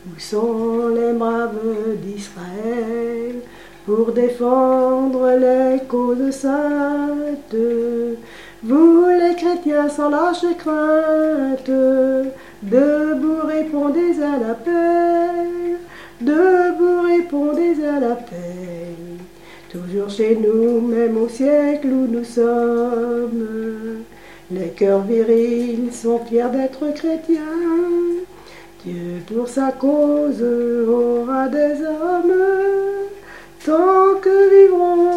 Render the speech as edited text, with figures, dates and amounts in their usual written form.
Où sont les braves d'Israël pour défendre les causes saintes? Vous les chrétiens sans lâche crainte, debout répondez à l'appel, debout répondez à l'appel. Toujours chez nous, même au siècle où nous sommes, les cœurs virils sont fiers d'être chrétiens. Dieu pour sa cause aura des hommes, tant que vivront